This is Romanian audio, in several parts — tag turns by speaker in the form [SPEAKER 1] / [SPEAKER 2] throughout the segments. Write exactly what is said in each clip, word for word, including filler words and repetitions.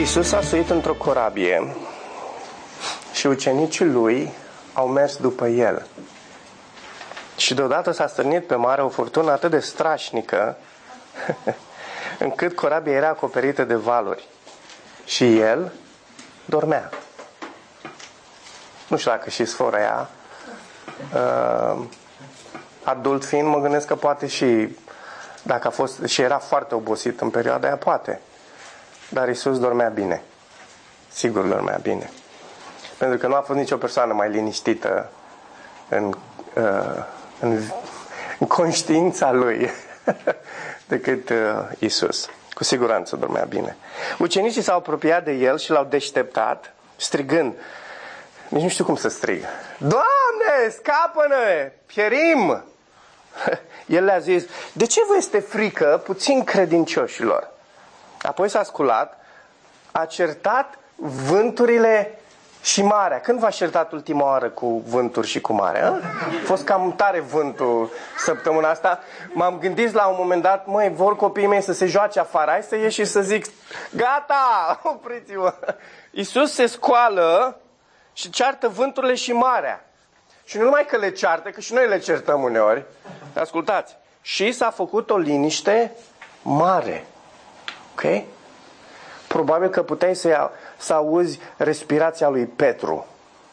[SPEAKER 1] Iisus a suit într-o corabie și ucenicii lui au mers după el. Și deodată s-a stârnit pe mare o furtună atât de strașnică încât corabia era acoperită de valuri. Și el dormea. Nu știu dacă și sfora ea, uh, adult fiind, mă gândesc că poate și, dacă a fost, și era foarte obosit în perioada aia, poate. Dar Iisus dormea bine. Sigur dormea bine. Pentru că nu a fost nicio persoană mai liniștită în, uh, în, în conștiința lui decât uh, Iisus. Cu siguranță dormea bine. Ucenicii s-au apropiat de el și l-au deșteptat, strigând. Nici nu știu cum să strig. Doamne, scapă-ne! Pierim! El le-a zis, de ce vă este frică puțin credincioșilor? Apoi s-a sculat, a certat vânturile și marea. Când v-a certat ultima oară cu vânturi și cu marea? A fost cam tare vântul săptămâna asta. M-am gândit la un moment dat, măi, vor copiii mei să se joace afară, hai să ieși și să zic, gata, opriți-vă. Iisus se scoală și ceartă vânturile și marea. Și nu numai că le ceartă, că și noi le certăm uneori. Ascultați. Și s-a făcut o liniște mare. Ok? Probabil că puteai să, ia, să auzi respirația lui Petru.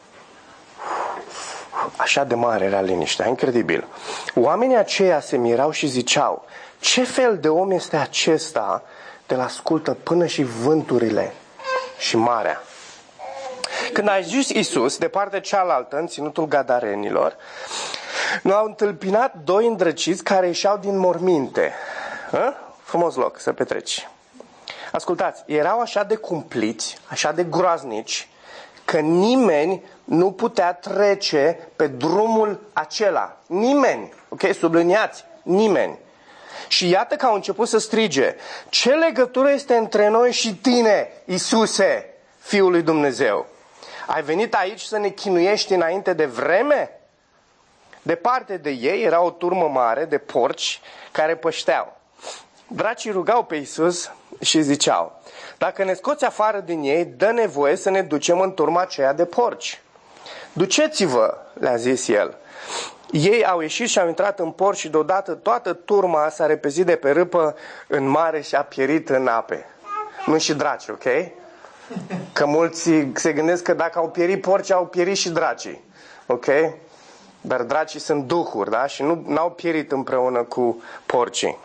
[SPEAKER 1] Așa de mare era liniștea, incredibil. Oamenii aceia se mirau și ziceau, ce fel de om este acesta de la ascultă până și vânturile și marea? Când a ajuns Iisus de partea cealaltă, în ținutul Gadarenilor, nu au întâmpinat doi îndrăciți care ieșeau din morminte. Hă? Frumos loc să petreci. Ascultați, erau așa de cumpliți, așa de groaznici, că nimeni nu putea trece pe drumul acela. Nimeni. Ok? Subliniați. Nimeni. Și iată că au început să strige, ce legătură este între noi și tine, Iisuse, Fiul lui Dumnezeu? Ai venit aici să ne chinuiești înainte de vreme? Departe de ei era o turmă mare de porci care pășteau. Dracii rugau pe Iisus și ziceau, dacă ne scoți afară din ei, dă nevoie să ne ducem în turma aceea de porci. Duceți-vă, le-a zis el. Ei au ieșit și au intrat în porci și deodată toată turma s-a repezit de pe râpă în mare și a pierit în ape. Nu și draci, ok? Că mulți se gândesc că dacă au pierit porci, au pierit și dracii. Ok? Dar dracii sunt duhuri, da? Și nu n-au pierit împreună cu porcii.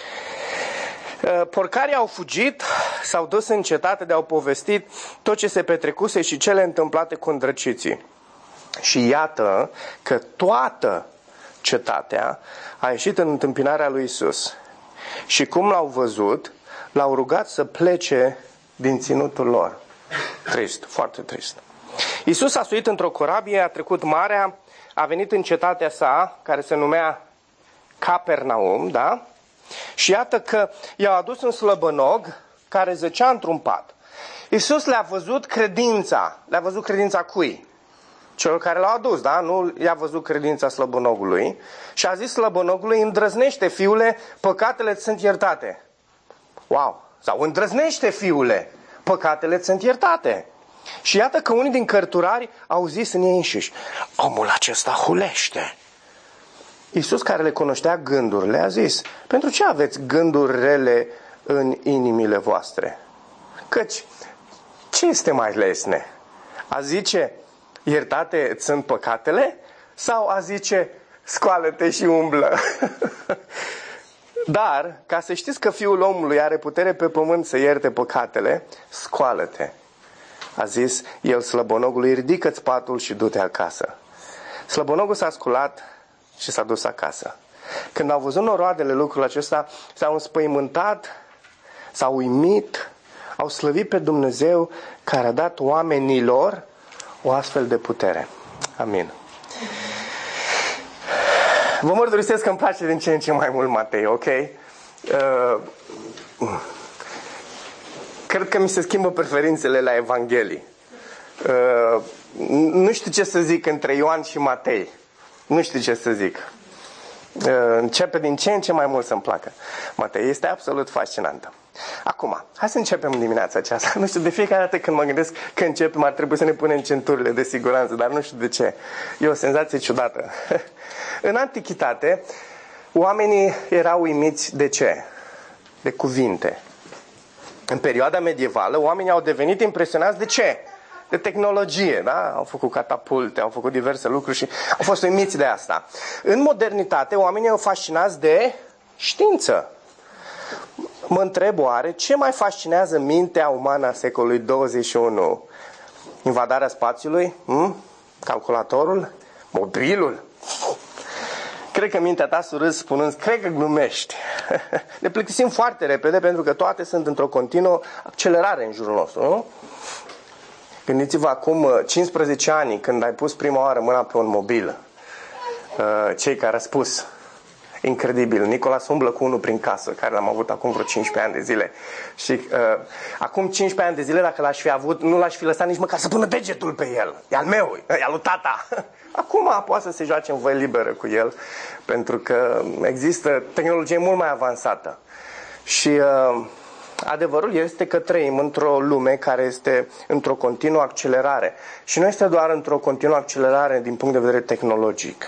[SPEAKER 1] Porcarii au fugit, s-au dus în cetate de au povestit tot ce se petrecuse și cele întâmplate cu îndrăciții. Și iată că toată cetatea a ieșit în întâmpinarea lui Iisus. Și cum l-au văzut, l-au rugat să plece din ținutul lor. Trist, foarte trist. Iisus a suit într-o corabie, a trecut marea, a venit în cetatea sa, care se numea Capernaum, da? Și iată că i-au adus un slăbănog care zăcea într-un pat. Iisus le-a văzut credința. Le-a văzut credința cui? Celor care l-au adus, da? Nu i-a văzut credința slăbănogului. Și a zis slăbănogului, îndrăznește, fiule, păcatele-ți sunt iertate. Wow! Sau îndrăznește, fiule, păcatele-ți sunt iertate. Și iată că unii din cărturari au zis în ei înșiși, omul acesta hulește. Iisus, care le cunoștea gândurile, a zis, pentru ce aveți gânduri rele în inimile voastre? Căci, ce este mai lesne? A zice, iertate îți sunt păcatele? Sau a zice, scoală-te și umblă? Dar, ca să știți că Fiul omului are putere pe pământ să ierte păcatele, scoală-te. A zis el slăbonogului, ridică-ți patul și du-te acasă. Slăbonogul s-a sculat și s-a dus acasă. Când au văzut noroadele lucrul acesta, s-au înspăimântat, s-au uimit, au slăvit pe Dumnezeu care a dat oamenilor o astfel de putere. Amin. Vă mărturisesc că îmi place din ce în ce mai mult Matei, ok? Uh, cred că mi se schimbă preferințele la Evanghelii. Uh, nu știu ce să zic între Ioan și Matei. Nu știu ce să zic. Uh, începe din ce în ce mai mult să-mi placă. Matei este absolut fascinantă. Acum, hai să începem dimineața aceasta. Nu știu, de fiecare dată când mă gândesc că începem ar trebui să ne punem centurile de siguranță, dar nu știu de ce. E o senzație ciudată. În antichitate, oamenii erau uimiți de ce? De cuvinte. În perioada medievală, oamenii au devenit impresionați de ce? De tehnologie, da? Au făcut catapulte, au făcut diverse lucruri și au fost uimiți de asta. În modernitate, oamenii au fascinați de știință. Mă întreb oare ce mai fascinează mintea umană a secolului douăzeci și unu? Invadarea spațiului? Hm? Calculatorul? Mobilul? Cred că mintea ta surâs spunând, cred că glumești. Ne plictisim foarte repede pentru că toate sunt într-o continuă accelerare în jurul nostru, nu? Gândiți-vă acum cincisprezece ani când ai pus prima oară mâna pe un mobil. Cei care au spus, incredibil, Nicolas umblă cu unul prin casă, care l-am avut acum vreo cincisprezece ani de zile. Și uh, acum cincisprezece ani de zile, dacă l-aș fi avut, nu l-aș fi lăsat nici măcar să pună degetul pe el. E al meu, e al lui tata. Acum poate să se joace în voie liberă cu el, pentru că există tehnologie mult mai avansată. Și uh, adevărul este că trăim într-o lume care este într-o continuă accelerare. Și nu este doar într-o continuă accelerare din punct de vedere tehnologic.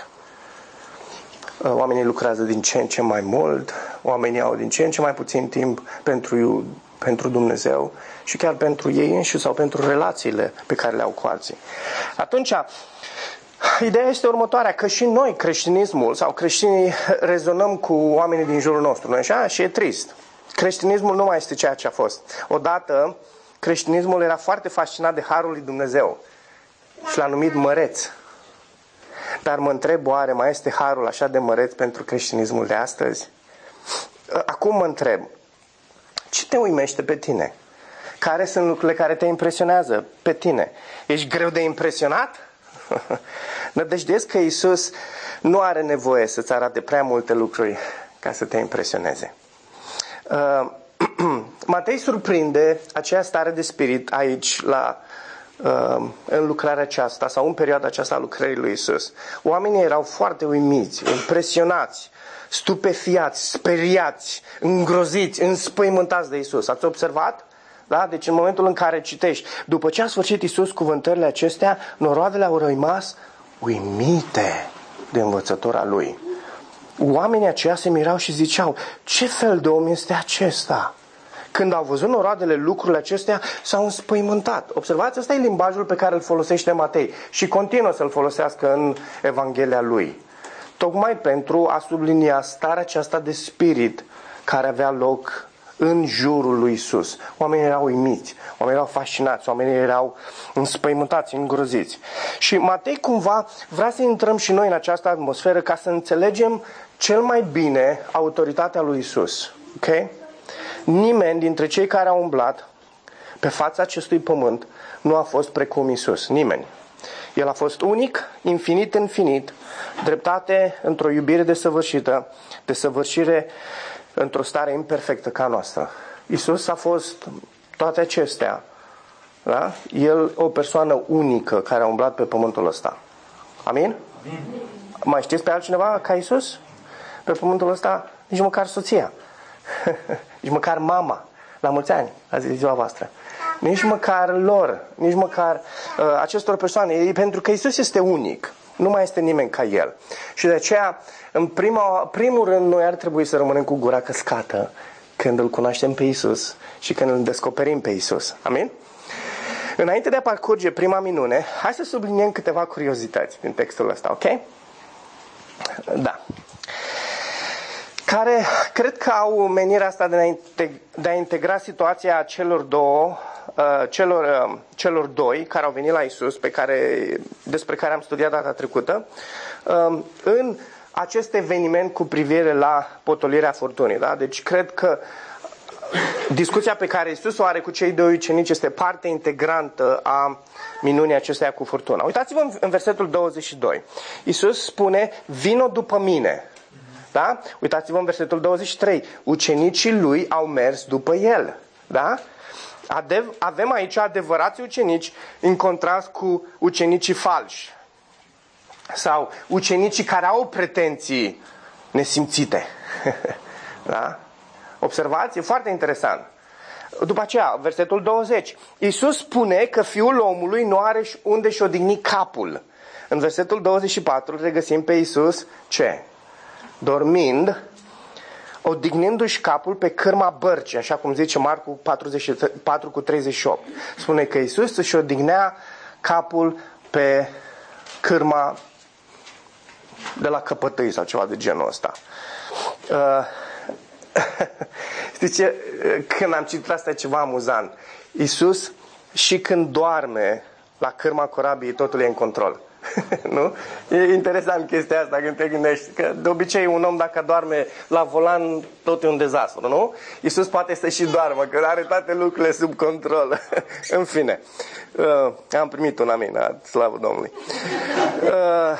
[SPEAKER 1] Oamenii lucrează din ce în ce mai mult, oamenii au din ce în ce mai puțin timp pentru, pentru Dumnezeu și chiar pentru ei înșiși sau pentru relațiile pe care le au cu alții. Atunci, ideea este următoarea, că și noi, creștinismul sau creștinii, rezonăm cu oamenii din jurul nostru, nu așa? Și e trist. Creștinismul nu mai este ceea ce a fost. Odată, creștinismul era foarte fascinat de harul lui Dumnezeu și l-a numit măreț. Dar mă întreb, oare mai este harul așa de măreț pentru creștinismul de astăzi? Acum mă întreb, ce te uimește pe tine? Care sunt lucrurile care te impresionează pe tine? Ești greu de impresionat? Nădăjduiesc că Iisus nu are nevoie să-ți arate prea multe lucruri ca să te impresioneze. Uh, Matei surprinde aceea stare de spirit aici la în lucrarea aceasta sau în perioada aceasta a lucrării lui Iisus. Oamenii erau foarte uimiți, impresionați, stupefiați, speriați, îngroziți, înspăimântați de Iisus. Ați observat? Da? Deci în momentul în care citești, după ce a sfârșit Iisus cuvântările acestea, noroadele au rămas uimite de învățătura lui. Oamenii aceia se mirau și ziceau, ce fel de om este acesta? Când au văzut noroadele lucrurile acestea, s-au înspăimântat. Observați, ăsta e limbajul pe care îl folosește Matei și continuă să-l folosească în Evanghelia lui. Tocmai pentru a sublinia starea aceasta de spirit care avea loc în jurul lui Iisus. Oamenii erau uimiți, oamenii erau fascinați, oamenii erau înspăimântați, îngroziți. Și Matei cumva vrea să intrăm și noi în această atmosferă ca să înțelegem cel mai bine autoritatea lui Iisus. Ok? Nimeni dintre cei care au umblat pe fața acestui pământ nu a fost precum Iisus. Nimeni. El a fost unic, infinit, infinit, dreptate într-o iubire desăvârșită, desăvârșire într-o stare imperfectă ca noastră. Iisus a fost toate acestea. Da? El o persoană unică care a umblat pe pământul ăsta. Amin? Amin. Mai știți pe altcineva ca Iisus? Pe pământul ăsta nici măcar soția. Nici măcar mama, la mulți ani, azi e ziua voastră. Nici măcar lor, nici măcar uh, acestor persoane, pentru că Iisus este unic. Nu mai este nimeni ca El. Și de aceea, în prima, primul rând, noi ar trebui să rămânem cu gura căscată când îl cunoaștem pe Iisus și când îl descoperim pe Iisus. Amin? Înainte de a parcurge prima minune, hai să subliniem câteva curiozități din textul ăsta, ok? Da. Care cred că au menirea asta de a, integra, de a integra situația celor două, uh, celor, uh, celor doi care au venit la Iisus, pe care, despre care am studiat data trecută, uh, în acest eveniment cu privire la potolirea furtunii. Da? Deci cred că discuția pe care Iisus o are cu cei doi ucenici este parte integrantă a minunii acesteia cu furtuna. Uitați-vă în, în versetul douăzeci și doi. Iisus spune, vino după mine. Da? Uitați-vă în versetul douăzeci și trei. Ucenicii lui au mers după el. Da? Adev- avem aici adevărați ucenici în contrast cu ucenicii falși. Sau ucenicii care au pretenții nesimțite. Da? Observați? E foarte interesant. După aceea, versetul douăzeci. Iisus spune că Fiul omului nu are unde și odihni capul. În versetul douăzeci și patru regăsim pe Iisus ce? Dormind, odihnindu-și capul pe cârma bărcii, așa cum zice Marcu patruzeci și patru cu treizeci și opt. Spune că Iisus își odihnea capul pe cârma de la căpătâi sau ceva de genul ăsta. Uh, Știi ce? Când am citit asta e ceva amuzant. Iisus și când doarme la cârma corabiei, totul e în control. Nu? E interesant chestia asta când te gândești că de obicei un om dacă doarme la volan tot e un dezastru, nu? Iisus poate să și doarmă, că are toate lucrurile sub control. În fine, uh, am primit un amin, slavă Domnului. Uh,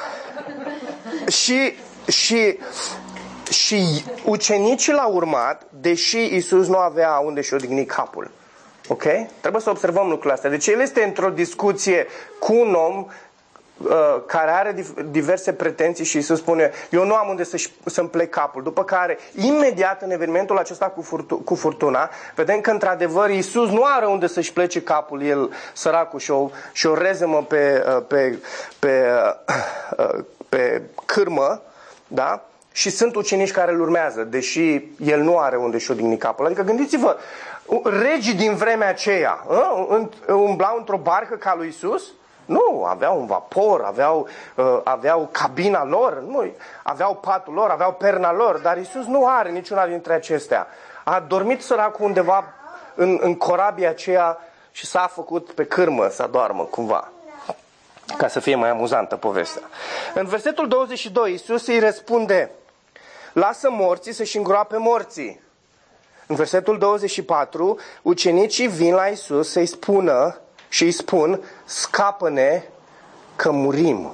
[SPEAKER 1] și și Și ucenicii l-au urmat, deși Iisus nu avea unde și odihni capul. Ok? Trebuie să observăm lucrurile astea. Deci el este într-o discuție cu un om uh, care are diverse pretenții și Iisus spune, eu nu am unde să-și, să-mi plec capul. După care, imediat în evenimentul acesta cu, furtu- cu furtuna, vedem că într-adevăr Iisus nu are unde să-și plece capul, el săracul, și o, și o rezemă pe, uh, pe, pe, uh, uh, pe cârmă, da? Și sunt ucenici care îl urmează, deși el nu are unde și odihni capul. Adică gândiți-vă, regii din vremea aceea umblau într-o barcă ca lui Iisus? Nu, aveau un vapor, aveau, uh, aveau cabina lor, nu, aveau patul lor, aveau perna lor, dar Iisus nu are niciuna dintre acestea. A dormit săracul undeva în, în corabia aceea și s-a făcut pe cârmă să doarmă cumva, ca să fie mai amuzantă povestea. În versetul douăzeci și doi, Iisus îi răspunde, lasă morții să-și îngroape morții. În versetul douăzeci și patru, ucenicii vin la Iisus să-i spună și îi spun, scapă-ne că murim.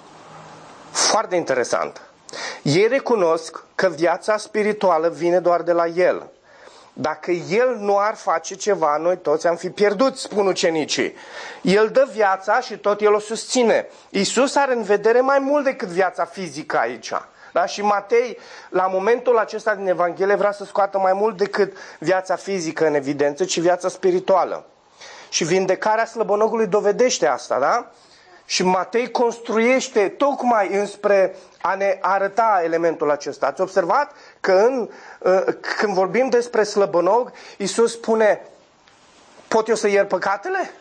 [SPEAKER 1] Foarte interesant. Ei recunosc că viața spirituală vine doar de la El. Dacă El nu ar face ceva, noi toți am fi pierduți, spun ucenicii. El dă viața și tot El o susține. Iisus are în vedere mai mult decât viața fizică aici. Da? Și Matei, la momentul acesta din Evanghelie, vrea să scoată mai mult decât viața fizică în evidență, ci viața spirituală. Și vindecarea slăbănogului dovedește asta, da? Și Matei construiește tocmai înspre a ne arăta elementul acesta. Ați observat că în, când vorbim despre slăbănog, Iisus spune, pot eu să iert păcatele?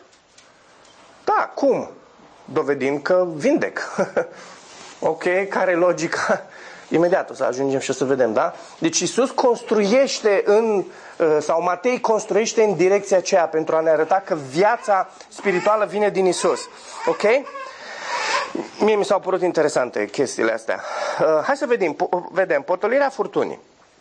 [SPEAKER 1] Da, cum? Dovedind că vindec. Ok, care e logica? Imediat o să ajungem și o să vedem, da? Deci Iisus construiește în, sau Matei construiește în direcția aceea pentru a ne arăta că viața spirituală vine din Iisus. Ok? Mie mi s-au părut interesante chestiile astea. Hai să vedem, vedem potolirea furtunii.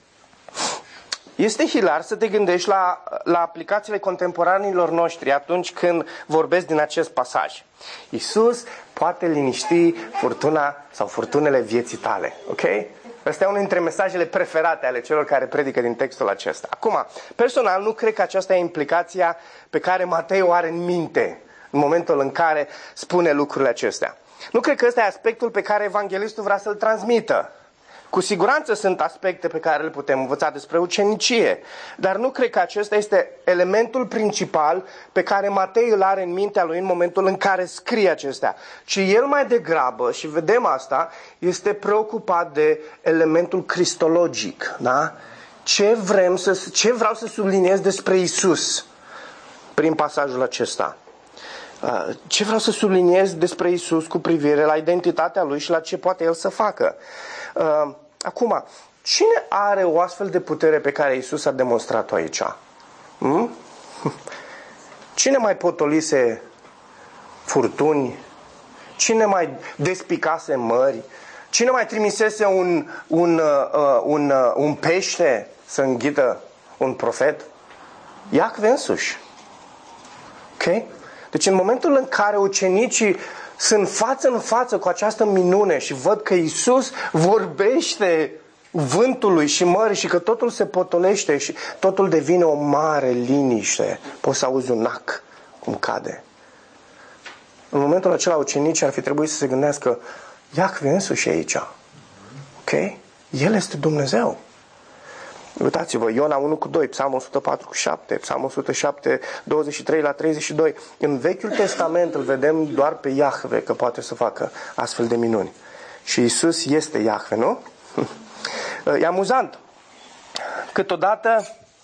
[SPEAKER 1] Este hilar să te gândești la, la aplicațiile contemporanilor noștri atunci când vorbesc din acest pasaj. Iisus poate liniști furtuna sau furtunele vieții tale. Ok? Ăsta e unul dintre mesajele preferate ale celor care predică din textul acesta. Acum, personal, nu cred că aceasta e implicația pe care Matei o are în minte în momentul în care spune lucrurile acestea. Nu cred că ăsta e aspectul pe care evanghelistul vrea să-l transmită. Cu siguranță sunt aspecte pe care le putem învăța despre ucenicie, dar nu cred că acesta este elementul principal pe care Matei îl are în mintea lui în momentul în care scrie acestea. Ci el mai degrabă, și vedem asta, este preocupat de elementul cristologic. Da? Ce, vrem să, ce vreau să subliniez despre Iisus prin pasajul acesta? Ce vreau să subliniez despre Iisus cu privire la identitatea Lui și la ce poate El să facă? Acum, cine are o astfel de putere pe care Iisus a demonstrat-o aici? Hmm? Cine mai potolise furtuni? Cine mai despicase mări? Cine mai trimisese un, un, uh, un, uh, un pește să înghită un profet? Iacve însuși. Ok? Deci în momentul în care ucenicii sunt față în față cu această minune și văd că Iisus vorbește vântului și mării și că totul se potolește și totul devine o mare liniște, poți să auzi un nac cum cade. În momentul acela ucenicii ar fi trebuit să se gândească, Iacve însuși e aici. Ok? El este Dumnezeu. Uitați-vă, Iona unu cu doi, Psalmul o sută patru cu șapte, Psalmul o sută șapte, douăzeci și trei la treizeci și doi. În Vechiul Testament îl vedem doar pe Iahve că poate să facă astfel de minuni. Și Iisus este Iahve, nu? E amuzant. Câteodată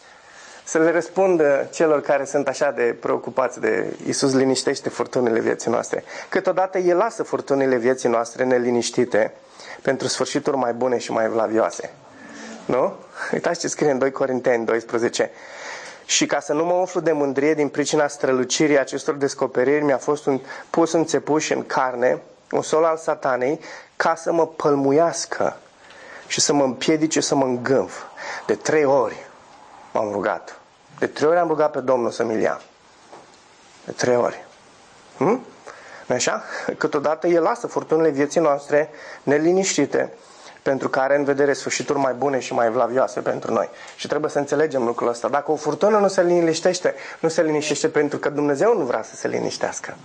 [SPEAKER 1] să le răspund celor care sunt așa de preocupați de Iisus liniștește furtunile vieții noastre. Câteodată El lasă furtunile vieții noastre neliniștite pentru sfârșituri mai bune și mai evlavioase. Nu? Uitați ce scrie în doi Corinteni doisprezece. Și ca să nu mă umflu de mândrie din pricina strălucirii acestor descoperiri, mi-a fost un, pus în țepuș în carne, un sol al satanei, ca să mă pălmuiască și să mă împiedice să mă îngânf. De trei ori m-am rugat. De trei ori am rugat pe Domnul să mi-l ia. De trei ori. Hm? Nu-i așa? Câteodată El lasă furtunile vieții noastre neliniștite, pentru că are în vedere sfârșituri mai bune și mai evlavioase pentru noi. Și trebuie să înțelegem lucrul ăsta. Dacă o furtună nu se liniștește, nu se liniștește pentru că Dumnezeu nu vrea să se liniștească.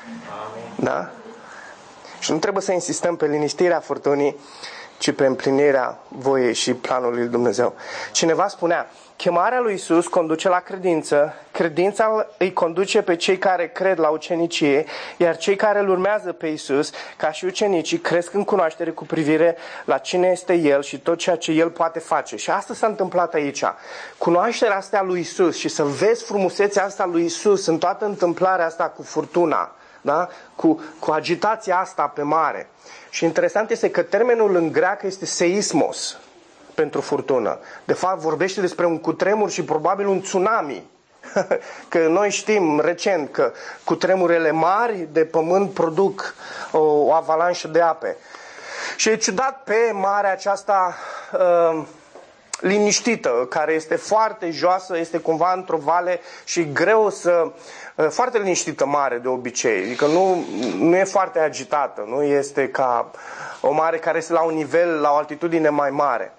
[SPEAKER 1] Da? Și nu trebuie să insistăm pe liniștirea furtunii, ci pe împlinirea voiei și planului lui Dumnezeu. Cineva spunea, chemarea lui Iisus conduce la credință, credința îi conduce pe cei care cred la ucenicie, iar cei care îl urmează pe Iisus, ca și ucenicii, cresc în cunoaștere cu privire la cine este El și tot ceea ce El poate face. Și asta s-a întâmplat aici. Cunoașterea asta lui Iisus și să vezi frumusețea asta lui Iisus în toată întâmplarea asta cu furtuna, da? cu, cu agitația asta pe mare. Și interesant este că termenul în greacă este seismos pentru furtună. De fapt vorbește despre un cutremur și probabil un tsunami. Că noi știm recent că cutremurele mari de pământ produc o, o avalanșă de ape. Și e ciudat pe marea aceasta uh, liniștită, care este foarte joasă, este cumva într-o vale și greu să... Foarte liniștită mare de obicei, adică nu, nu e foarte agitată, nu este ca o mare care este la un nivel, la o altitudine mai mare.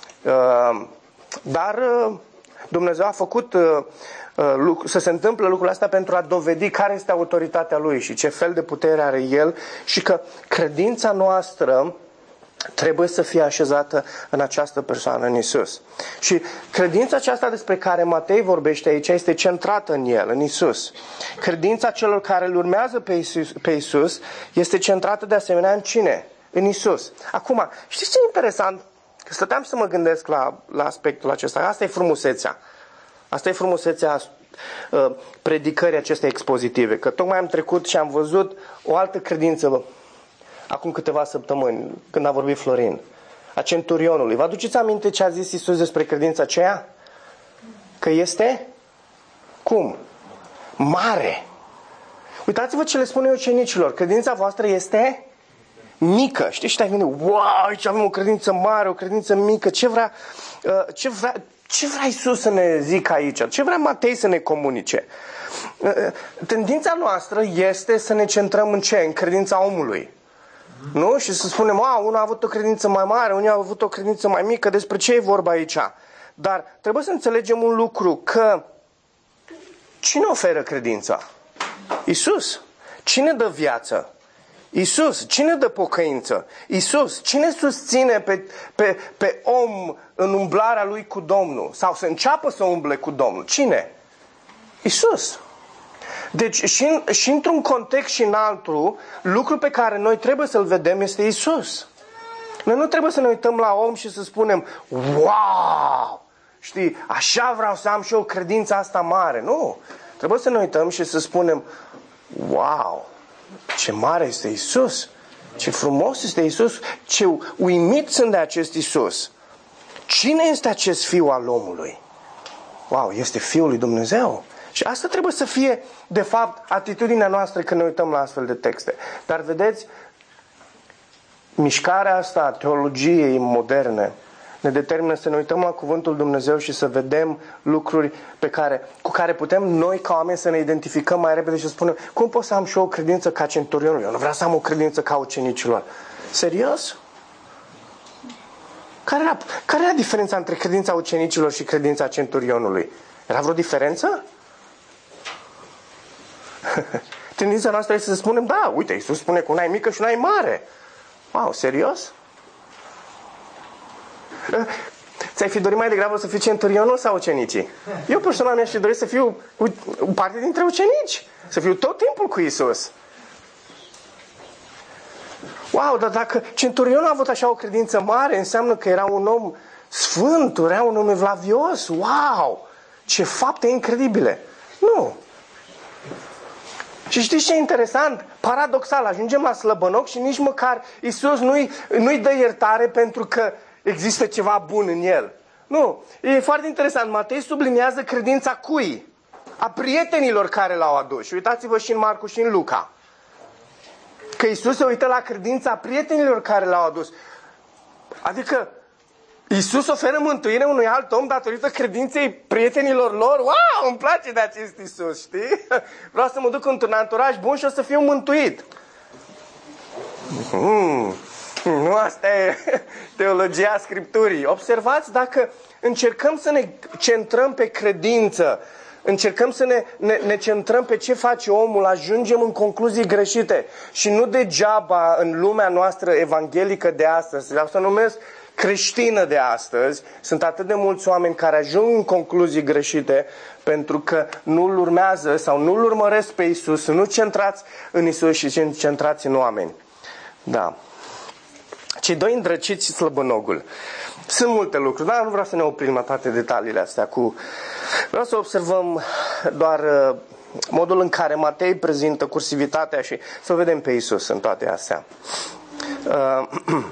[SPEAKER 1] Dar Dumnezeu a făcut să se întâmple lucrul ăsta pentru a dovedi care este autoritatea Lui și ce fel de putere are El și că credința noastră trebuie să fie așezată în această persoană, în Iisus. Și credința aceasta despre care Matei vorbește aici este centrată în El, în Iisus. Credința celor care îl urmează pe Iisus, pe Iisus este centrată de asemenea în cine? În Iisus. Acum, știți ce e interesant? Că stăteam să mă gândesc la, la aspectul acesta. Asta e frumusețea. Asta e frumusețea uh, predicării acestei expozitive. Că tocmai am trecut și am văzut o altă credință acum câteva săptămâni, când a vorbit Florin, a centurionului. Vă aduceți aminte ce a zis Iisus despre credința aceea? Că este? Cum? Mare. Uitați-vă ce le spune ucenicilor. Credința voastră este mică. Știi? Și te-ai gândit, wow, aici avem o credință mare, o credință mică. Ce vrea, ce vrea, ce vrea Iisus să ne zică aici? Ce vrea Matei să ne comunice? Tendința noastră este să ne centrăm în ce? În credința omului. Nu? Și să spunem, a, unul a avut o credință mai mare, unul a avut o credință mai mică, despre ce e vorba aici? Dar trebuie să înțelegem un lucru, că cine oferă credința? Iisus. Cine dă viață? Iisus. Cine dă pocăință? Iisus. Cine susține pe, pe, pe om în umblarea lui cu Domnul? Sau să înceapă să umble cu Domnul? Cine? Iisus. Deci și, în, și într-un context și în altul, lucrul pe care noi trebuie să-l vedem este Iisus. Noi nu trebuie să ne uităm la om și să spunem, wow, știi, așa vreau să am și eu credința asta mare. Nu, trebuie să ne uităm și să spunem, wow, ce mare este Iisus, ce frumos este Iisus, ce uimit sunt de acest Iisus. Cine este acest Fiu al omului? Wow, este Fiul lui Dumnezeu. Și asta trebuie să fie, de fapt, atitudinea noastră când ne uităm la astfel de texte. Dar vedeți, mișcarea asta a teologiei moderne ne determină să ne uităm la Cuvântul Dumnezeu și să vedem lucruri pe care, cu care putem noi ca oameni să ne identificăm mai repede și să spunem, cum pot să am și eu o credință ca centurionul? Eu nu vreau să am o credință ca ucenicilor. Serios? Care era, care era diferența între credința ucenicilor și credința centurionului? Era vreo diferență? Tendința noastră este să spunem, da, uite, Iisus spune că una e mică și una e mare. Wow, serios? Ți-ai fi dorit mai degrabă să fii centurionul sau ucenicii? Eu personal mi-aș fi dorit să fiu parte dintre ucenici. Să fiu tot timpul cu Iisus. Wow, dar dacă centurionul a avut așa o credință mare, înseamnă că era un om sfânt, era un om evlavios. Wow! Ce fapte incredibile! Nu! Și știți ce e interesant? Paradoxal, ajungem la slăbănoc și nici măcar Iisus nu-i, nu-i dă iertare pentru că există ceva bun în el. Nu. E foarte interesant. Matei subliniază credința cui? A prietenilor care l-au adus. Și uitați-vă și în Marcu și în Luca. Că Iisus se uită la credința prietenilor care l-au adus. Adică Iisus oferă mântuire unui alt om datorită credinței prietenilor lor. Wow, îmi place de acest Iisus, știi? Vreau să mă duc într-un anturaj bun și o să fiu mântuit. Hmm, nu, asta e teologia Scripturii. Observați, dacă încercăm să ne centrăm pe credință, încercăm să ne, ne, ne centrăm pe ce face omul, ajungem în concluzii greșite. Și nu degeaba în lumea noastră evanghelică de astăzi, vreau să numesc creștină de astăzi, sunt atât de mulți oameni care ajung în concluzii greșite pentru că nu-L urmează sau nu-L urmăresc pe Iisus, nu centrați în Iisus și centrați în oameni. Da. Cei doi îndrăciți și slăbănogul. Sunt multe lucruri, dar nu vreau să ne oprim la toate detaliile astea. Cu... Vreau să observăm doar uh, modul în care Matei prezintă cursivitatea și să vedem pe Iisus în toate astea. Uh,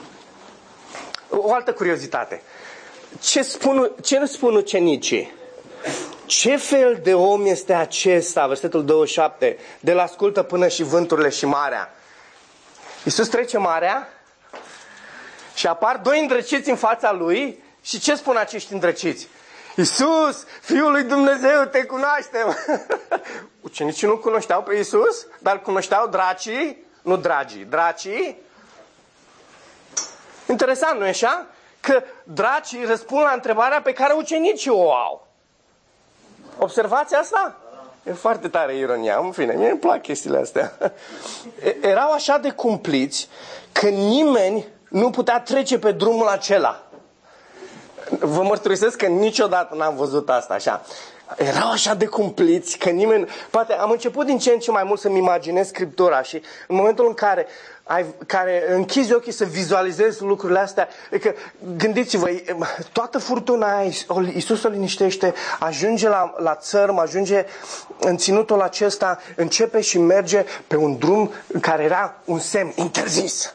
[SPEAKER 1] o altă curiozitate. Ce spun, ce spun ucenicii? Ce fel de om este acesta, versetul douăzeci și șapte, de la ascultă până și vânturile și marea? Iisus trece marea și apar doi îndrăciți în fața lui și ce spun acești îndrăciți? Iisus, Fiul lui Dumnezeu, te cunoaștem! Ucenicii nu cunoșteau pe Iisus, dar cunoșteau dracii, nu dragii, dracii. Interesant, nu-i așa? Că dracii răspund la întrebarea pe care ucenicii o au. Observați asta? E foarte tare ironia, în fine, mie îmi plac chestiile astea. Erau așa de cumpliți că nimeni nu putea trece pe drumul acela. Vă mărturisesc că niciodată n-am văzut asta așa. Erau așa de cumpliți că nimeni... Poate am început din ce în ce mai mult să-mi imaginez Scriptura și în momentul în care, ai, care închizi ochii să vizualizezi lucrurile astea, adică gândiți-vă, toată furtuna aia, Iisus o liniștește, ajunge la, la țărm, ajunge în ținutul acesta, începe și merge pe un drum în care era un semn interzis.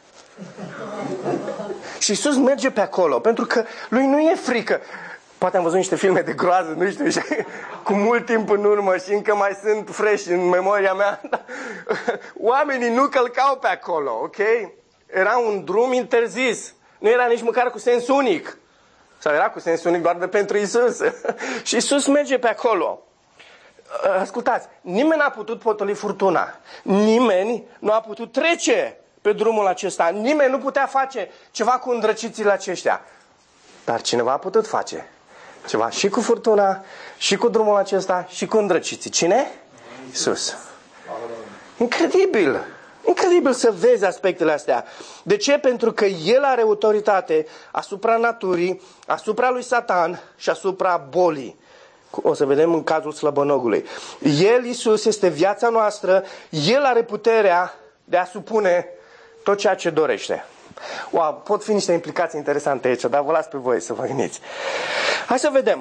[SPEAKER 1] Și Iisus merge pe acolo, pentru că lui nu e frică. Poate am văzut niște filme de groază, nu știu, și cu mult timp în urmă și încă mai sunt fresh în memoria mea. Oamenii nu călcau pe acolo, ok? Era un drum interzis. Nu era nici măcar cu sens unic. Sau era cu sens unic doar de pentru Iisus. Și Iisus merge pe acolo. Ascultați, nimeni n-a putut potoli furtuna. Nimeni nu a putut trece pe drumul acesta. Nimeni nu putea face ceva cu îndrăcițile aceștia. Dar cineva a putut face ceva și cu furtuna, și cu drumul acesta, și cu îndrăciții. Cine? Iisus. Incredibil! Incredibil să vezi aspectele astea. De ce? Pentru că El are autoritate asupra naturii, asupra lui Satan și asupra bolii. O să vedem în cazul slăbănogului. El, Iisus, este viața noastră. El are puterea de a supune tot ceea ce dorește. Wow, pot fi niște implicații interesante aici, dar vă las pe voi să vă gândiți. Hai să vedem.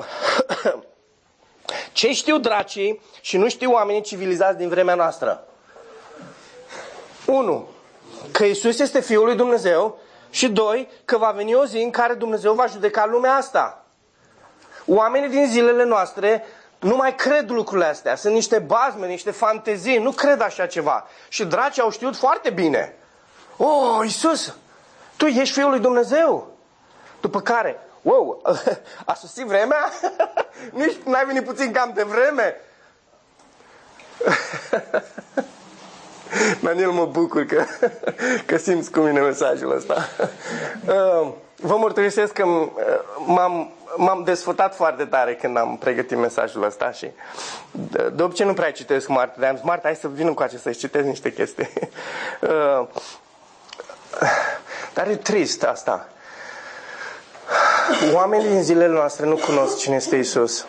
[SPEAKER 1] Ce știu dracii și nu știu oamenii civilizați din vremea noastră? unu. Că Iisus este Fiul lui Dumnezeu. Și doi. Că va veni o zi în care Dumnezeu va judeca lumea asta. Oamenii din zilele noastre nu mai cred lucrurile astea. Sunt niște bazme, niște fantezii. Nu cred așa ceva. Și dracii au știut foarte bine. Oh, Iisus, Tu ești Fiul lui Dumnezeu. După care, wow, a sosit vremea? Nici n-ai venit puțin cam de vreme? Daniel, mă bucur că, că simți cu mine mesajul ăsta. Vă mărturisesc că m-am, m-am desfătat foarte tare când am pregătit mesajul ăsta și de, de obicei nu prea citesc Marta, dar am zis, Marta, hai să vin încoace să-ți citesc niște chestii. Dar e trist asta. Oamenii din zilele noastre nu cunosc cine este Iisus.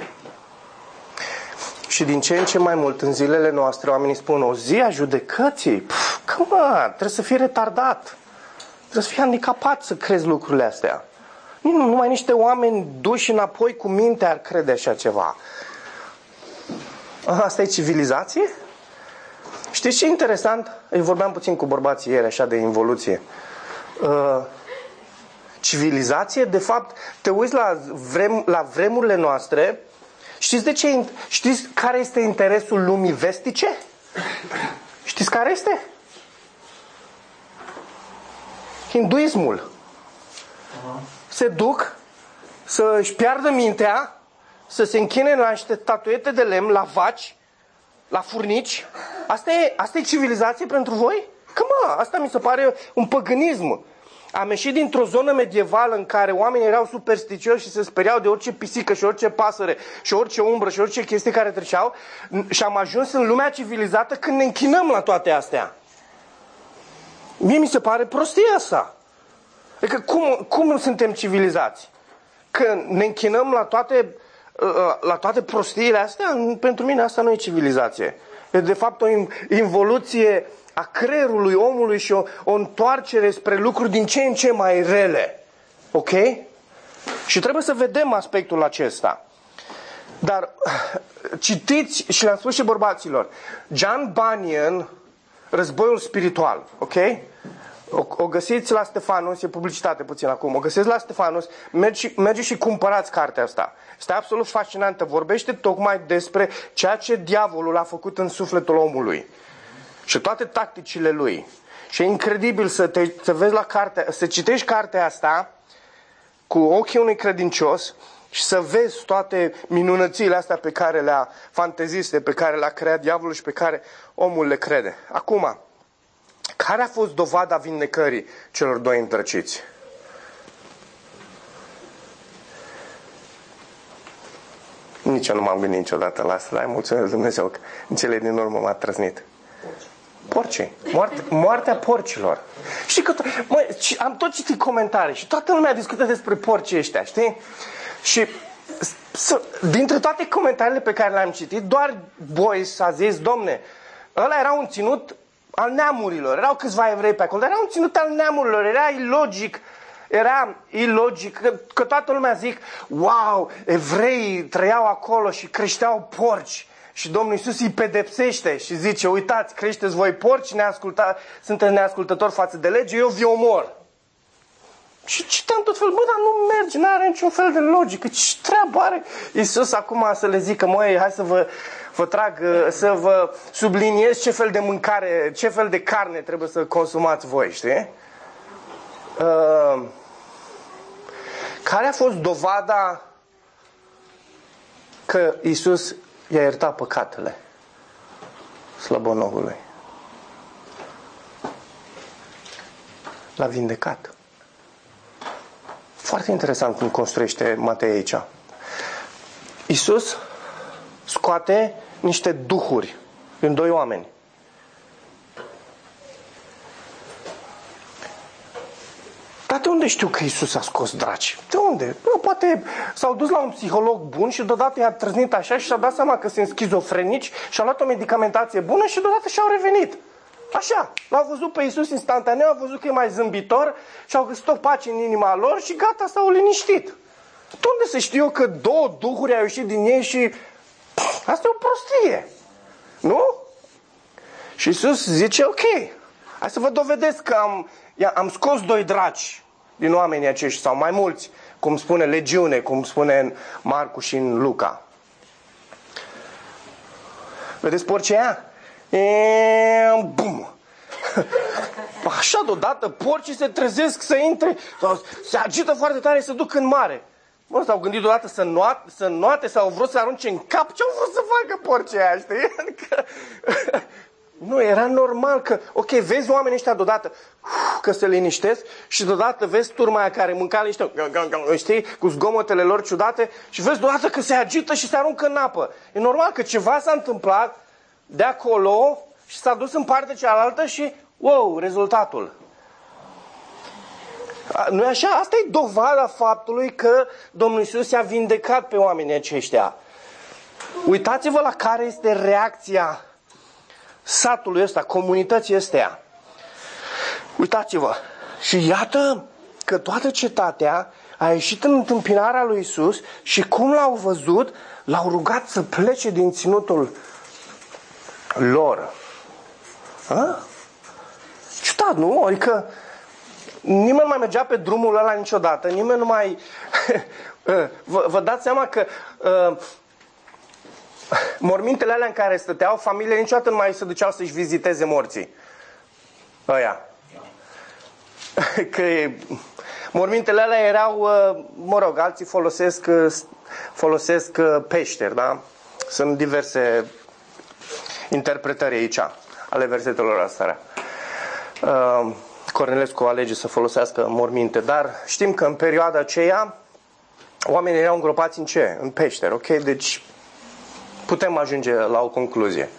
[SPEAKER 1] Și din ce în ce mai mult în zilele noastre oamenii spun o zi a judecății. Pf, că mă, trebuie să fii retardat. Trebuie să fii handicapat să crezi lucrurile astea. Nu, numai niște oameni duși înapoi cu minte ar crede așa ceva. Asta e civilizație? Știți ce e interesant? Eu vorbeam puțin cu bărbații ieri așa de involuție. Uh, civilizație, de fapt, te uiți la, vrem, la vremurile noastre. Știți de ce? Știți care este interesul lumii vestice? Știți care este? Hinduismul. Se duc să își piardă mintea, să se închine la niște statuete de lemn, la vaci, la furnici. Asta e, asta e civilizație pentru voi? Că mă, asta mi se pare un păgânism. Am ieșit dintr-o zonă medievală în care oamenii erau supersticioși și se speriau de orice pisică și orice pasăre și orice umbră și orice chestie care treceau și am ajuns în lumea civilizată când ne închinăm la toate astea. Mie mi se pare prostie asta. Adică cum, cum suntem civilizați? Că ne închinăm la toate, la toate prostiile astea? Pentru mine asta nu e civilizație. E de fapt o involuție a creierului omului și o, o întoarcere spre lucruri din ce în ce mai rele. Ok? Și trebuie să vedem aspectul acesta. Dar citiți, și le-am spus și bărbaților, John Bunyan, Războiul spiritual, ok? O, o găsiți la Stefanus, e publicitate puțin acum, o găsiți la Stefanus, mergi, mergi și cumpărați cartea asta. Este absolut fascinantă, vorbește tocmai despre ceea ce diavolul a făcut în sufletul omului. Și toate tacticile lui. Și e incredibil să, te, să vezi la carte, să citești cartea asta cu ochii unui credincios și să vezi toate minunățile astea pe care le-a fanteziste, pe care le-a creat diavolul și pe care omul le crede. Acum, care a fost dovada vindecării celor doi îndrăciți? Nici eu nu m-am gândit niciodată la asta, dar mulțumesc Dumnezeu că în cele din urmă m-a trăznit. Porcii. Moarte, moartea porcilor. Și că, mă, am tot citit comentarii și toată lumea discută despre porcii ăștia, știi? Și dintre toate comentariile pe care le-am citit, doar Boyce a zis, domne, ăla era un ținut al neamurilor. Erau câțiva evrei pe acolo, dar era un ținut al neamurilor. Era ilogic. Era ilogic că, că toată lumea zic, wow, evreii trăiau acolo și creșteau porci. Și Domnul Iisus îi pedepsește și zice, uitați, creșteți voi porci, neasculta, sunteți neascultători față de lege, eu vi omor. Și citeam tot felul, bă, dar nu merge, nu are niciun fel de logică. Ce treabă are Iisus acum să le zică, măi, hai să vă, vă trag, să vă subliniez ce fel de mâncare, ce fel de carne trebuie să consumați voi, știi? Uh, care a fost dovada că Iisus i-a iertat păcatele slăbănogului? L-a vindecat. Foarte interesant cum construiește Matei aici. Iisus scoate niște duhuri în doi oameni. Dar de unde știu că Iisus a scos draci? De unde? Nu, poate s-au dus la un psiholog bun și deodată i-a trăznit așa și și-a dat seama că sunt schizofrenici și-a luat o medicamentație bună și deodată și-au revenit. Așa, l-au văzut pe Iisus instantaneu, au văzut că e mai zâmbitor și au găsit o pace în inima lor și gata, s-au liniștit. De unde să știu eu că două duhuri au ieșit din ei și asta e o prostie, nu? Și Iisus zice, ok, hai să vă dovedesc că am, am scos doi draci din oamenii acești sau mai mulți, cum spune legiune, cum spune în Marcu și în Luca. Vedeți porcii aia? E, bum. Așa deodată porcii se trezesc să intre, se agită foarte tare și se duc în mare. Bă, s-au gândit deodată să noate, să noate sau au vrut să arunce în cap. Ce-au vrut să facă porcii aia, știi? Adică, nu, era normal că, ok, vezi oamenii ăștia deodată că se liniștesc și deodată vezi turma aia care mânca niște, știi, cu zgomotele lor ciudate și vezi deodată că se agită și se aruncă în apă. E normal că ceva s-a întâmplat de acolo și s-a dus în partea cealaltă și, wow, rezultatul. Nu e așa? Asta e dovada faptului că Domnul Iisus i-a vindecat pe oamenii aceștia. Uitați-vă la care este reacția satului ăsta, comunității ăsteia. Uitați-vă. Și iată că toată cetatea a ieșit în întâmpinarea lui Iisus și cum l-au văzut, l-au rugat să plece din ținutul lor. A? Ciudat, nu? Adică nimeni nu mai mergea pe drumul ăla niciodată, nimeni nu mai... vă, vă dați seama că uh, mormintele alea în care stăteau, familiile niciodată nu mai se duceau să-și viziteze morții. Ăia. Că mormintele alea erau, uh, mă rog, alții folosesc, uh, folosesc uh, peșteri, da? Sunt diverse interpretări aici ale versetelor astea. Uh, Cornelescu alege să folosească morminte, dar știm că în perioada aceea oamenii erau îngropați în ce? În peșteri, ok? Deci putem ajunge la o concluzie.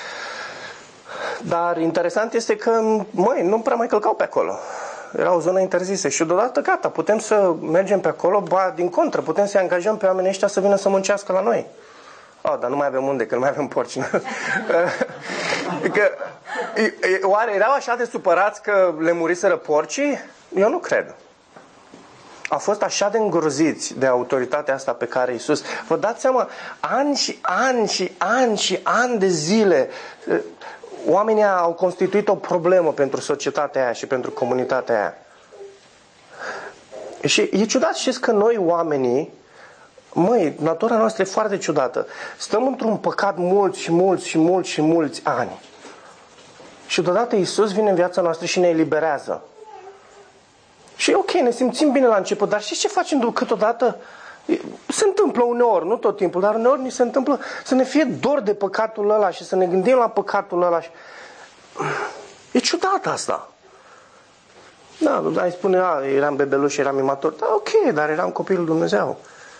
[SPEAKER 1] Dar interesant este că, măi, nu prea mai călcau pe acolo. Era o zonă interzisă și deodată gata, putem să mergem pe acolo, ba, din contră, putem să angajăm pe oamenii ăștia să vină să muncească la noi. Oh, dar nu mai avem unde, că nu mai avem porci. Că, oare erau așa de supărați că le muriseră porcii? Eu nu cred. Au fost așa de îngroziți de autoritatea asta pe care Iisus... Vă dați seama, ani și ani și ani și ani de zile oamenii au constituit o problemă pentru societatea aia și pentru comunitatea aia. Și e ciudat, știți că noi oamenii, măi, natura noastră e foarte ciudată. Stăm într-un păcat mulți și mulți și mulți și mulți ani. Și deodată Iisus vine în viața noastră și ne eliberează. Și ok, ne simțim bine la început, dar știți ce facem câteodată? Se întâmplă uneori, nu tot timpul, dar uneori ni se întâmplă să ne fie dor de păcatul ăla și să ne gândim la păcatul ăla. E ciudat asta. Da, ai spune, a, eram bebeluș și eram imatur. Da, ok, dar eram copilul Dumnezeu.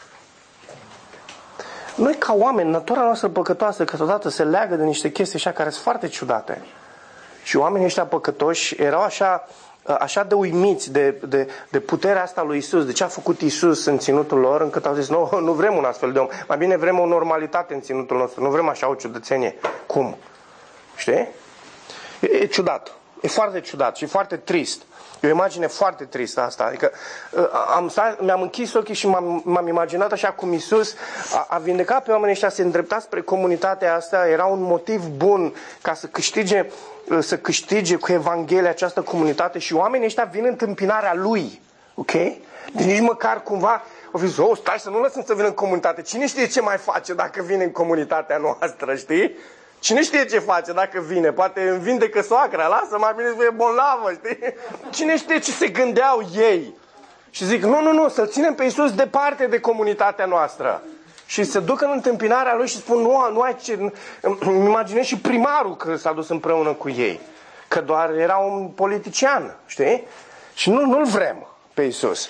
[SPEAKER 1] Noi ca oameni, natura noastră păcătoasă câteodată se leagă de niște chestii așa care sunt foarte ciudate. Și oamenii ăștia păcătoși erau așa, așa de uimiți de, de, de puterea asta lui Isus, de ce a făcut Isus în ținutul lor, încât au zis, nu, nu vrem un astfel de om. Mai bine vrem o normalitate în ținutul nostru, nu vrem așa o ciudățenie. Cum? Știi? E, e ciudat. E foarte ciudat și foarte trist. E o imagine foarte tristă asta. Adică am stat, mi-am închis ochii și m-am, m-am imaginat așa cum Iisus a, a vindecat pe oamenii ăștia, se îndrepta spre comunitatea asta. Era un motiv bun ca să câștige, să câștige cu Evanghelia această comunitate și oamenii ăștia vin în întâmpinarea Lui. Ok? Deci nici măcar cumva au zis, oh, stai să nu lăsăm să vină în comunitate. Cine știe ce mai face dacă vine în comunitatea noastră, știi? Cine știe ce face dacă vine? Poate îmi vindecă soacra, lasă, mai bine să fie bolnavă, știi? Cine știe ce se gândeau ei? Și zic, nu, nu, nu, să-L ținem pe Iisus departe de comunitatea noastră. Și se duc în întâmpinarea Lui și spun, nu, nu ai ce... Îmi imaginez și primarul că s-a dus împreună cu ei. Că doar era un politician, știi? Și nu, nu-L vrem pe Iisus.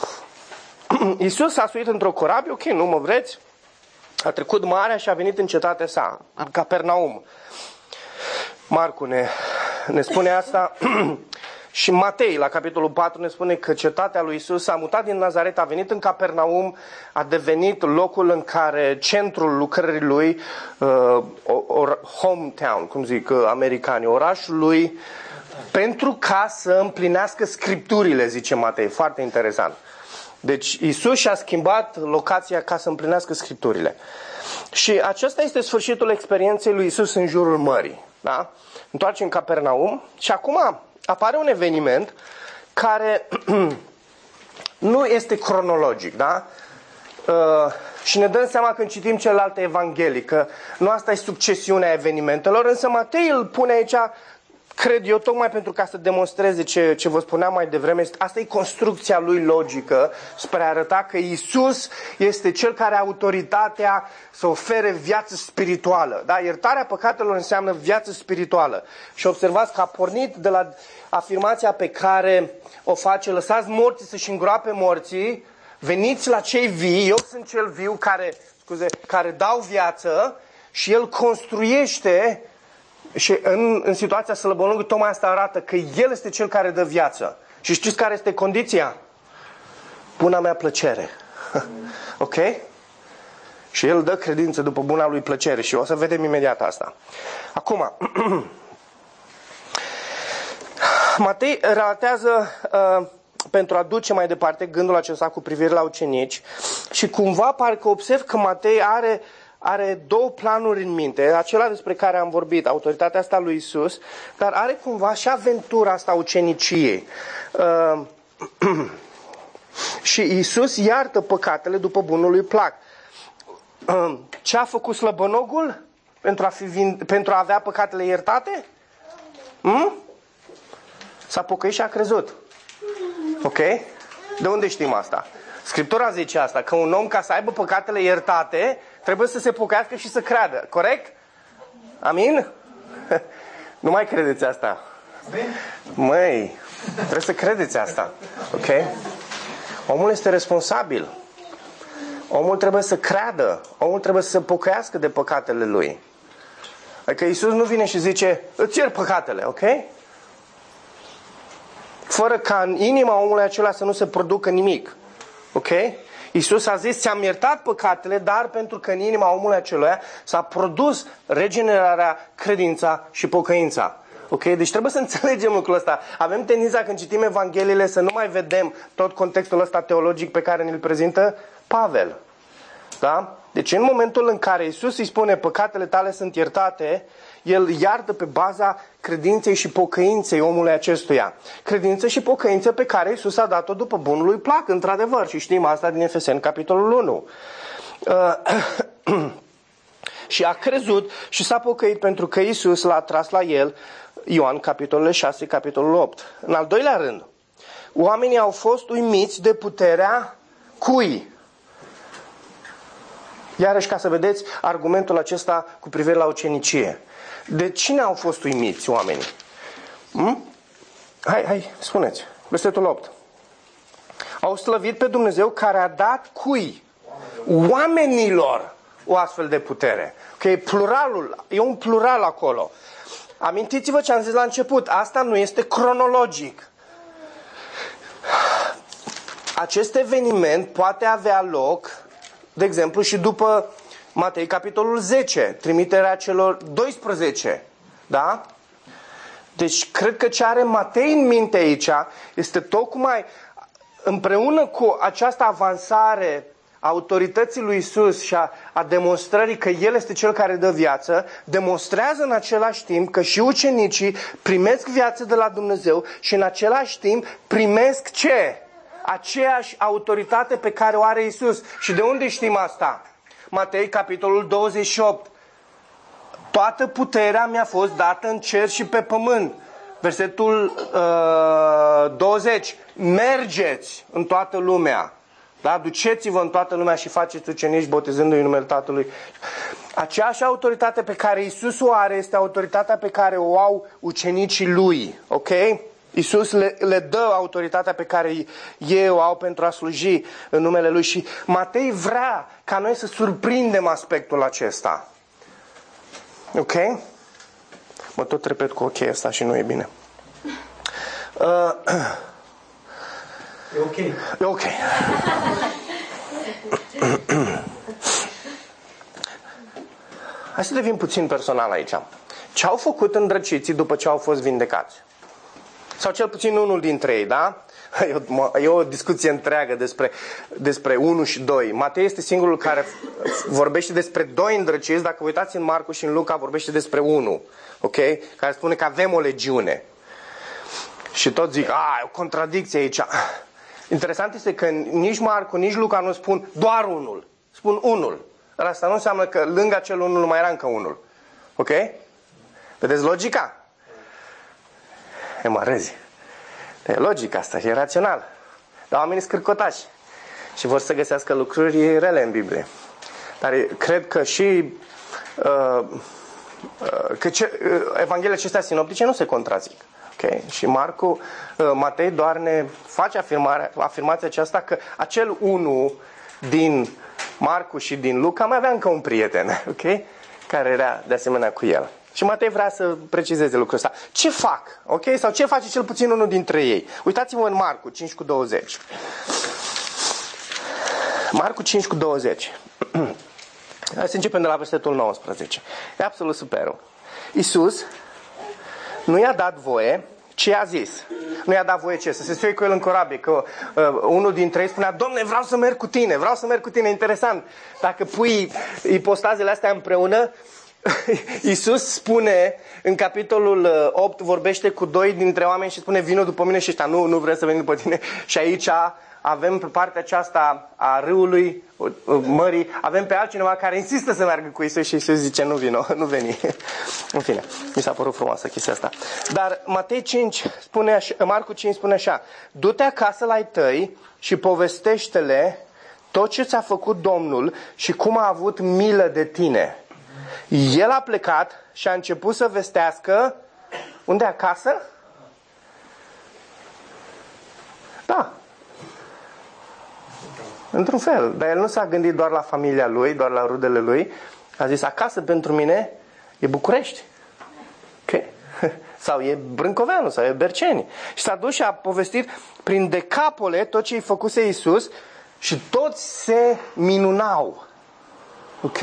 [SPEAKER 1] Iisus s-a suit într-o corabie, ok, nu mă vreți? A trecut marea și a venit în cetatea sa, în Capernaum. Marcu ne, ne spune asta și Matei, la capitolul patru, ne spune că cetatea lui Isus s-a mutat din Nazaret, a venit în Capernaum, a devenit locul în care centrul lucrării lui, uh, or, hometown, cum zic uh, americanii, orașul lui, pentru ca să împlinească scripturile, zice Matei. Foarte interesant. Deci Iisus și-a schimbat locația ca să împlinească scripturile. Și acesta este sfârșitul experienței lui Iisus în jurul mării. Da? Întoarce în Capernaum și acum apare un eveniment care nu este cronologic. Da? Uh, și ne dăm seama când citim celelalte evanghelii că nu asta e succesiunea evenimentelor, însă Matei îl pune aici, cred eu, tocmai pentru ca să demonstreze ce, ce vă spuneam mai devreme. Asta e construcția lui logică spre a arăta că Iisus este Cel care are autoritatea să ofere viață spirituală. Da? Iertarea păcatelor înseamnă viață spirituală. Și observați că a pornit de la afirmația pe care o face: lăsați morții să-și îngroape morții, veniți la cei vii, eu sunt cel viu care, scuze, care dau viață, și El construiește. Și în, în situația slăbănogului tocmai asta arată că El este Cel care dă viață. Și știți care este condiția? Buna mea plăcere. Ok? Și el dă credință după buna lui plăcere și o să vedem imediat asta. Acum, Matei relatează uh, pentru a duce mai departe gândul acesta cu privire la ucenici și cumva parcă observ că Matei are, are două planuri în minte, acela despre care am vorbit, autoritatea asta lui Isus, dar are cumva și aventura asta uceniciei. Uh, și Isus iartă păcatele după bunul lui plac. Uh, ce a făcut slăbănogul pentru a, fi vin, pentru a avea păcatele iertate? Hmm? S-a pocăit și a crezut. Ok? De unde știm asta? Scriptura zice asta, că un om ca să aibă păcatele iertate, trebuie să se pocăiască și să creadă. Corect? Amin? Nu mai credeți asta. Măi, trebuie să credeți asta. Ok? Omul este responsabil. Omul trebuie să creadă. Omul trebuie să se pocăiască de păcatele lui. Adică Iisus nu vine și zice, îți iert păcatele, ok? Fără ca în inima omului acela să nu se producă nimic. Ok? Iisus a zis, ți-am iertat păcatele, dar pentru că în inima omului acelui s-a produs regenerarea, credința și pocăința. Ok? Deci trebuie să înțelegem lucrul ăsta. Avem tendința când citim Evangheliile să nu mai vedem tot contextul ăsta teologic pe care ne-l prezintă Pavel. Da? Deci în momentul în care Iisus îi spune păcatele tale sunt iertate, el iartă pe baza credinței și pocăinței omului acestuia. Credință și pocăință pe care Iisus a dat-o după bunul lui plac, într-adevăr. Și știm asta din Efeseni, capitolul unu. Uh, și a crezut și s-a pocăit pentru că Iisus l-a atras la el, Ioan, capitolul șase, capitolul opt. În al doilea rând, oamenii au fost uimiți de puterea cui? Iarăși, ca să vedeți argumentul acesta cu privire la ucenicie. De cine au fost uimiți oamenii? Hmm? Hai, hai, spuneți. Versetul opt. Au slăvit pe Dumnezeu care a dat cui? Oamenilor o astfel de putere. Că e pluralul, e un plural acolo. Amintiți-vă ce am zis la început. Asta nu este cronologic. Acest eveniment poate avea loc, de exemplu, și după Matei, capitolul zece, trimiterea celor doisprezece. Da? Deci, cred că ce are Matei în minte aici este tocmai împreună cu această avansare a autorității lui Isus și a, a demonstrării că El este Cel care dă viață, demonstrează în același timp că și ucenicii primesc viață de la Dumnezeu și în același timp primesc ce? Aceeași autoritate pe care o are Isus. Și de unde știm asta? Matei, capitolul douăzeci și opt. Toată puterea mi-a fost dată în cer și pe pământ. Versetul uh, douăzeci. Mergeți în toată lumea. Da? Duceți-vă în toată lumea și faceți ucenici botezându-i în numele Tatălui. Aceeași autoritate pe care Isus o are este autoritatea pe care o au ucenicii Lui. Ok? Iisus le, le dă autoritatea pe care ei o au pentru a sluji în numele Lui. Și Matei vrea ca noi să surprindem aspectul acesta. Ok? Mă tot repet cu ochii ăsta și nu e bine. Uh,
[SPEAKER 2] e ok.
[SPEAKER 1] E ok. Hai să devin puțin personal aici. Ce au făcut îndrăciții după ce au fost vindecați? Sau cel puțin unul dintre ei, da? E o, e o discuție întreagă despre, despre unu și doi. Matei este singurul care vorbește despre doi îndrăciți. Dacă vă uitați în Marcu și în Luca, vorbește despre unu. Ok? Care spune că avem o legiune. Și toți zic, a, e o contradicție aici. Interesant este că nici Marcu, nici Luca nu spun doar unul. Spun unul. Asta nu înseamnă că lângă acel unul mai era încă unul. Ok? Vedeți logica? E mă râzi. E logică asta, e rațional. Dar oamenii sunt scârcotași și vor să găsească lucruri rele în Biblie. Dar cred că și uh, uh, că ce, uh, Evangheliile acestea sinoptice nu se contrazic. Okay? Și Marcu, uh, Matei doar ne face afirmarea, afirmația aceasta că acel unu din Marcu și din Luca mai avea încă un prieten, okay? Care era de asemenea cu el. Și Matei vrea să precizeze lucrul ăsta. Ce fac? Ok? Sau ce face cel puțin unul dintre ei? Uitați-vă în Marcu cinci cu douăzeci. Marcu cinci cu douăzeci. Hai să începem de la versetul nouăsprezece. E absolut superul. Iisus nu i-a dat voie, ce i-a zis? Nu i-a dat voie ce? Să se suie cu el în corabie. Că uh, unul dintre ei spunea, Doamne, vreau să merg cu tine, vreau să merg cu tine. Interesant. Dacă pui ipostazele astea împreună, Iisus spune, în capitolul opt, vorbește cu doi dintre oameni și spune, vină după mine și ăștia, nu, nu vrem să venim după tine. Și aici avem pe partea aceasta a râului, mării, avem pe altcineva care insistă să meargă cu Iisus și Iisus zice, nu vino, nu veni. În fine, mi s-a părut frumoasă chestia asta. Dar Matei cinci spune așa, Marcu cinci spune așa, du-te acasă la ai tăi și povestește-le tot ce ți-a făcut Domnul și cum a avut milă de tine. El a plecat și a început să vestească, unde, acasă? Da. Într-un fel. Dar el nu s-a gândit doar la familia lui, doar la rudele lui. A zis, acasă pentru mine e București. Ok? Sau e Brâncoveanu, sau e Berceni. Și s-a dus și a povestit prin Decapole tot ce i făcuse Iisus și toți se minunau. Ok?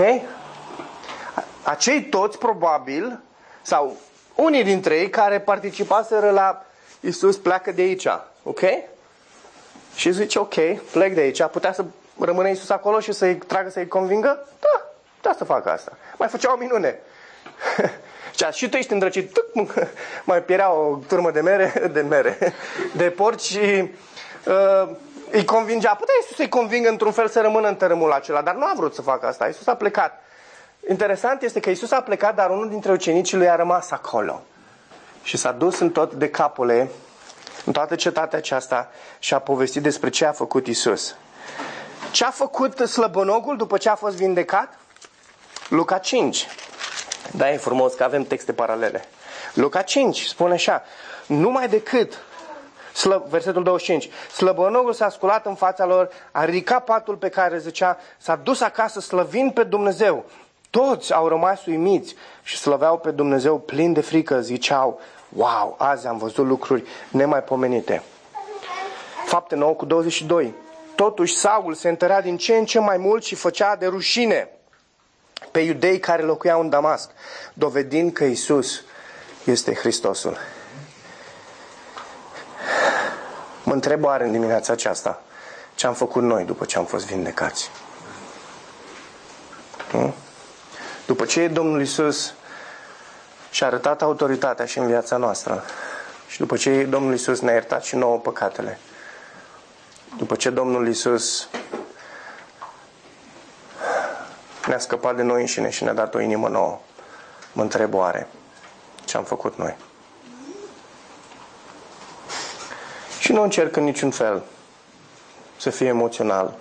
[SPEAKER 1] Acei toți, probabil, sau unii dintre ei care participaseră la Iisus pleacă de aici. Ok? Și zice, ok, plec de aici. Putea să rămână Iisus acolo și să-i tragă, să-i convingă? Da, putea să facă asta. Mai făcea o minune. Și tu ești îndrăcit. Mai pierea o turmă de mere, de mere, de porci și uh, îi convingea. Putea Iisus să-i convingă într-un fel să rămână în tărâmul acela, dar nu a vrut să facă asta. Iisus a plecat. Interesant este că Iisus a plecat, dar unul dintre ucenicii lui a rămas acolo. Și s-a dus în tot Decapole, în toată cetatea aceasta și a povestit despre ce a făcut Iisus. Ce a făcut slăbănogul după ce a fost vindecat? Luca cinci. Da, e frumos că avem texte paralele. Luca cinci spune așa, numai decât, slă, versetul douăzeci și cinci, slăbănogul s-a sculat în fața lor, a ridicat patul pe care zicea, s-a dus acasă slăvind pe Dumnezeu. Toți au rămas uimiți și slăveau pe Dumnezeu plin de frică, ziceau, wow, azi am văzut lucruri nemaipomenite. Fapte nouă cu douăzeci și doi. Totuși Saul se întărea din ce în ce mai mult și făcea de rușine pe iudei care locuiau în Damasc, dovedind că Iisus este Hristosul. Mă întreb oare în dimineața aceasta ce am făcut noi după ce am fost vindecați. Nu? După ce Domnul Iisus și-a arătat autoritatea și în viața noastră și după ce Domnul Iisus ne-a iertat și nouă păcatele, după ce Domnul Iisus ne-a scăpat de noi înșine și ne-a dat o inimă nouă, mă întreb oare ce am făcut noi. Și nu încerc în niciun fel să fie emoțional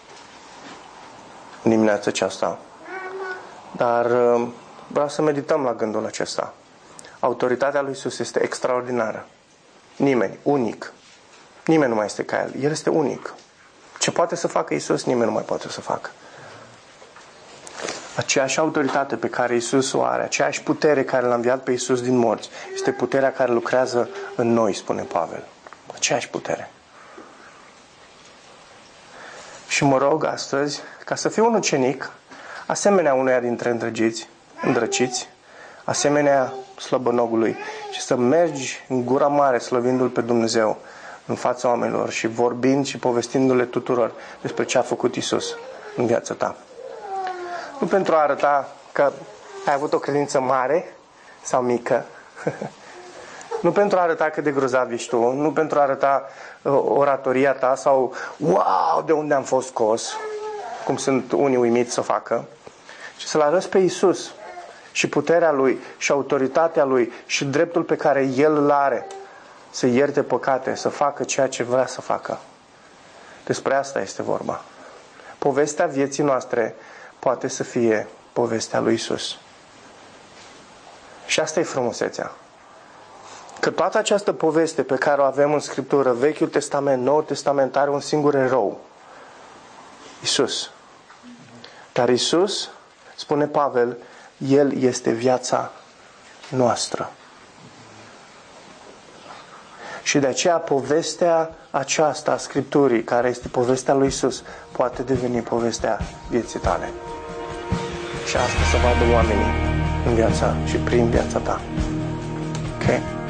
[SPEAKER 1] în dimineața aceasta. Dar vreau să medităm la gândul acesta. Autoritatea lui Iisus este extraordinară. Nimeni, unic. Nimeni nu mai este ca El. El este unic. Ce poate să facă Iisus, nimeni nu mai poate să facă. Aceeași autoritate pe care Iisus o are, aceeași putere care L-a înviat pe Iisus din morți, este puterea care lucrează în noi, spune Pavel. Aceeași putere. Și mă rog astăzi ca să fiu un ucenic asemenea uneia dintre îndrăgiți, îndrăciți, asemenea slăbănogului și să mergi în gura mare slăvindu-L pe Dumnezeu în fața oamenilor și vorbind și povestindu-le tuturor despre ce a făcut Iisus în viața ta. Nu pentru a arăta că ai avut o credință mare sau mică, nu pentru a arăta cât de grozav ești tu, nu pentru a arăta uh, oratoria ta sau wow, de unde am fost scos, cum sunt unii uimiți să facă, ci să-L arăți pe Iisus și puterea Lui și autoritatea Lui și dreptul pe care El îl are să ierte păcate, să facă ceea ce vrea să facă. Despre asta este vorba. Povestea vieții noastre poate să fie povestea lui Iisus. Și asta e frumusețea. Că toată această poveste pe care o avem în Scriptură, Vechiul Testament, Noul Testament, are un singur erou. Iisus. Dar Iisus, spune Pavel, El este viața noastră. Și de aceea povestea aceasta a Scripturii, care este povestea lui Iisus, poate deveni povestea vieții tale. Și asta să vadă oamenii în viața și prin viața ta. Ok?